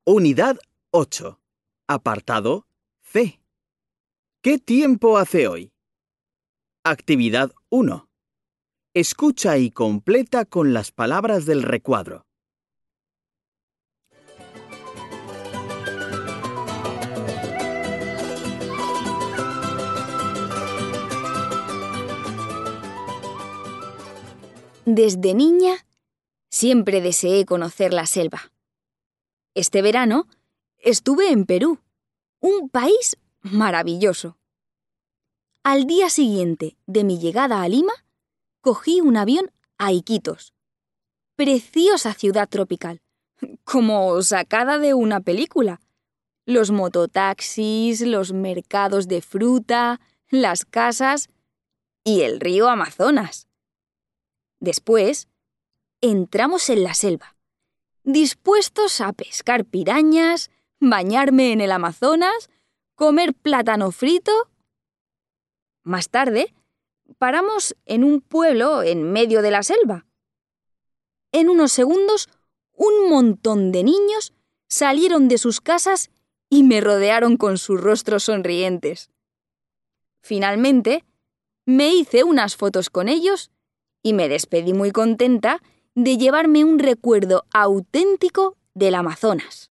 Unidad 8. Apartado C. ¿Qué tiempo hace hoy? Actividad 1. Escucha y completa con las palabras del recuadro. Desde niña siempre deseé conocer la selva. Este verano estuve en Perú, un país maravilloso. Al día siguiente de mi llegada a Lima, cogí un avión a Iquitos, preciosa ciudad tropical, como sacada de una película. Los mototaxis, los mercados de fruta, las casas y el río Amazonas. Después, entramos en la selva, dispuestos a pescar pirañas, bañarme en el Amazonas, comer plátano frito. Más tarde, paramos en un pueblo en medio de la selva. En unos segundos, un montón de niños salieron de sus casas y me rodearon con sus rostros sonrientes. Finalmente, me hice unas fotos con ellos y me despedí muy contenta de llevarme un recuerdo auténtico del Amazonas.